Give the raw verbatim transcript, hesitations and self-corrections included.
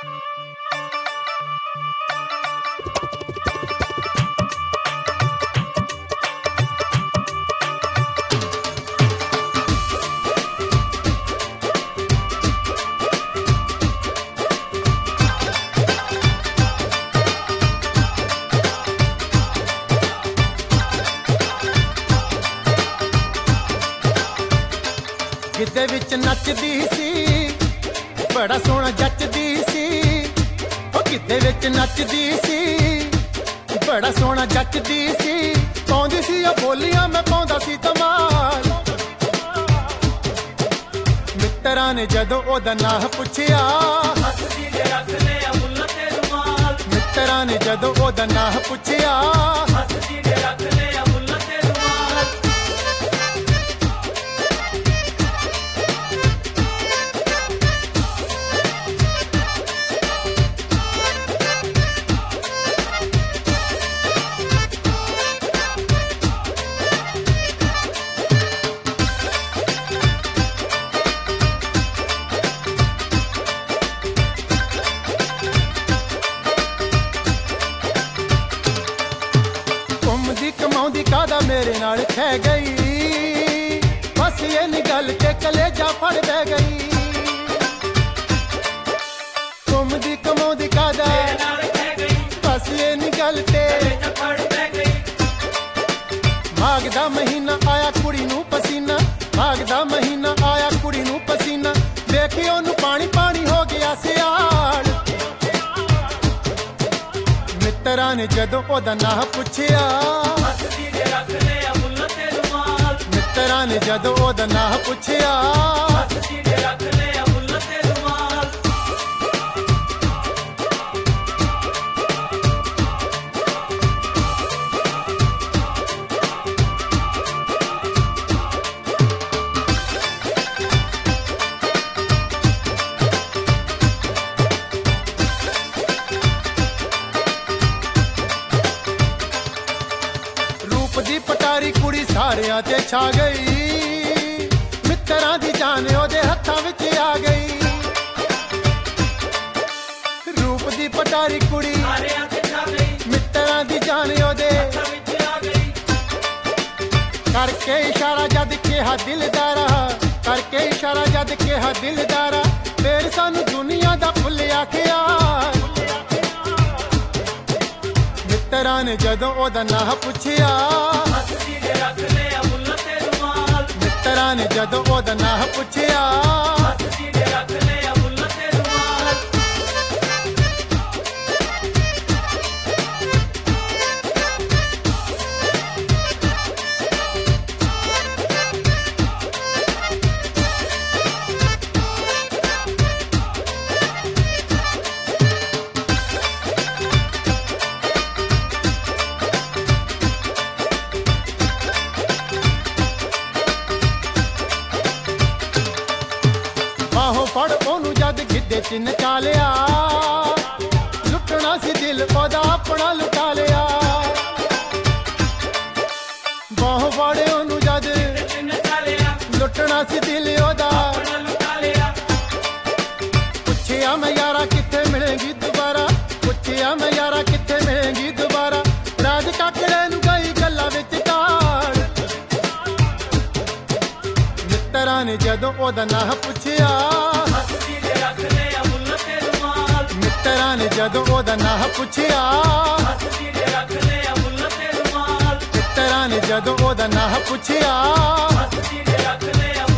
ਗਿੱਧੇ ਵਿੱਚ ਨੱਚਦੀ ਸੀ, ਬੜਾ ਸੋਹਣਾ ਜੱਚਦੀ ਸੀ। ਉਹ ਗਿੱਧੇ ਵਿੱਚ ਨੱਚਦੀ ਸੀ, ਬੜਾ ਸੋਹਣਾ ਜੱਚਦੀ ਸੀ। ਪਾਉਂਦੀ ਸੀ ਉਹ ਬੋਲੀਆਂ, ਮੈਂ ਪਾਉਂਦਾ ਸੀ ਧਮਾਲ। ਮਿੱਤਰਾਂ ਨੇ ਜਦੋਂ ਉਹਦਾ ਨਾਂ ਪੁੱਛਿਆ, ਹੱਸਦੀ ਦੇ ਰੱਖ ਲਿਆ ਮੁੱਲ ਤੇ ਰੁਮਾਲ। ਮਿੱਤਰਾਂ ਨੇ ਜਦੋਂ ਉਹਦਾ ਨਾਂ ਪੁੱਛਿਆ, ਹੱਸਦੀ ਦੇ ਰੱਖ ਲਿਆ ਮੁੱਲ ਤੇ ਰੁਮਾਲ। ਕਮਾਉਂਦੀ ਕਾਦਾ ਮੇਰੇ ਨਾਲ ਖਹਿ ਗਈ। ਬਸ ਇਹ ਨੀ ਗੱਲ ਤੇ ਕਲੇਜਾ ਫੜ ਬਹਿ ਗਈ। ਘੁੰਮਦੀ ਕਮਾਉਂਦੀ ਕਾਦਾ ਮੇਰੇ ਨਾਲ ਖਹਿ ਗਈ। ਬਸ ਇਹ ਨੀ ਗੱਲ ਤੇ ਕਲੇਜਾ ਫੜ ਬਹਿ ਗਈ। ਮਾਘ ਦਾ ਮਹੀਨਾ ਆਇਆ ਕੁੜੀ ਨੂੰ ਪਸੀਨਾ, ਮਾਘ ਦਾ ਮਹੀਨਾ ਆਇਆ ਕੁੜੀ ਨੂੰ ਪਸੀਨਾ। ਵੇਖੀ ਉਹਨੂੰ ਪਾਣੀ ਪਾਣੀ ਹੋ ਗਿਆ ਸਿਆਲ। ਮਿੱਤਰਾਂ ਨੇ ਜਦੋਂ ਉਹਦਾ ਨਾਂ ਪੁੱਛਿਆ, ਹੱਸਦੀ ਦੇ ਰੱਖ ਲਿਆ ਮੁੱਲ ਤੇ ਰੁਮਾਲ। ਮਿੱਤਰਾਂ ਨੇ ਜਦੋਂ ਉਹਦਾ ਨਾਂ ਪੁੱਛਿਆ, ਹੱਸਦੀ ਦੇ ਰੱਖ ਲਿਆ ਮੁੱਲ ਤੇ ਰੁਮਾਲ। ਦੀ ਪਟਾਰੀ ਕੁੜੀ ਸਾਰਿਆਂ ਤੇ ਛਾ ਗਈ। ਮਿੱਤਰਾਂ ਦੀ ਜਾਨ ਉਹਦੇ ਹੱਥਾਂ ਵਿੱਚ ਆ ਗਈ। ਰੂਪ ਦੀ ਪਟਾਰੀ ਕੁੜੀ ਸਾਰਿਆਂ ਤੇ ਛਾ ਗਈ। ਮਿੱਤਰਾਂ ਦੀ ਜਾਨ ਉਹਦੇ ਹੱਥਾਂ ਵਿੱਚ ਆ ਗਈ। ਕਰਕੇ ਇਸ਼ਾਰਾ ਜਦ ਕਿਹਾ ਦਿਲਦਾਰਾ, ਕਰਕੇ ਇਸ਼ਾਰਾ ਜਦ ਕਿਹਾ ਦਿਲਦਾਰਾ। ਫੇਰ ਸਾਨੂੰ ਦੁਨੀਆ ਦਾ ਭੁੱਲਿਆ ਖਿਆਲ। ਮਿੱਤਰਾਂ ਨੇ ਜਦੋਂ ਉਹਦਾ ਨਾਂ ਪੁੱਛਿਆ, ਹੱਸਦੀ ਦੇ ਰੱਖ ਲਿਆ ਮੁੱਲ ਤੇ ਰੁਮਾਲ। ਮਿੱਤਰਾਂ ਨੇ ਜਦੋਂ ਉਹਦਾ ਨਾਂ ਪੁੱਛਿਆ, ਹੱਸਦੀ ਦੇ ਰੱਖ ਲਿਆ ਮੁੱਲ ਤੇ ਰੁਮਾਲ। ਬਾਹੋਂ ਫੜ ਉਹਨੂੰ ਜਦ ਗਿੱਧੇ ਚ ਨਚਾ ਲਿਆ। ਲੁੱਟਣਾ ਸੀ ਦਿਲ ਉਹਦਾ ਆਪਣਾ ਲੁਟਾ ਲਿਆ। ਬਾਹੋਂ ਫੜ ਉਹਨੂੰ ਜਦ ਲੁੱਟਣਾ ਸੀ ਦਿਲ ਉਹਦਾ ਆਪਣਾ ਲੁਟਾ ਲਿਆ। ਪੁੱਛਿਆ ਮੈਂ ਯਾਰਾ ਕਿੱਥੇ ਮਿਲੇਗੀ ਦੁਬਾਰਾ, ਪੁੱਛਿਆ ਮੈਂ ਯਾਰਾ ਕਿੱਥੇ ਮਿਲੇਗੀ ਦੁਬਾਰਾ। ਰਾਜ ਕਾਕੜੇ ਨੂੰ ਗਈ ਗੱਲਾਂ ਵਿੱਚ ਕਾਲ। ਮਿੱਤਰਾਂ ਨੇ ਜਦੋਂ ਉਹਦਾ ਨਾਂ ਪੁੱਛਿਆ, ਹੱਸਦੀ ਦੇ ਰੱਖ ਲਿਆ ਮੁੱਲ ਤੇ ਰੁਮਾਲ। ਮਿੱਤਰਾਂ ਨੇ ਜਦੋਂ ਉਹਦਾ ਨਾਂ ਪੁੱਛਿਆ, ਹੱਸਦੀ ਦੇ ਰੱਖ ਲਿਆ ਮੁੱਲ ਤੇ ਰੁਮਾਲ। ਮਿੱਤਰਾਂ ਨੇ ਜਦੋਂ ਉਹਦਾ ਨਾਂ ਪੁੱਛਿਆ, ਹੱਸਦੀ ਦੇ ਰੱਖ ਲਿਆ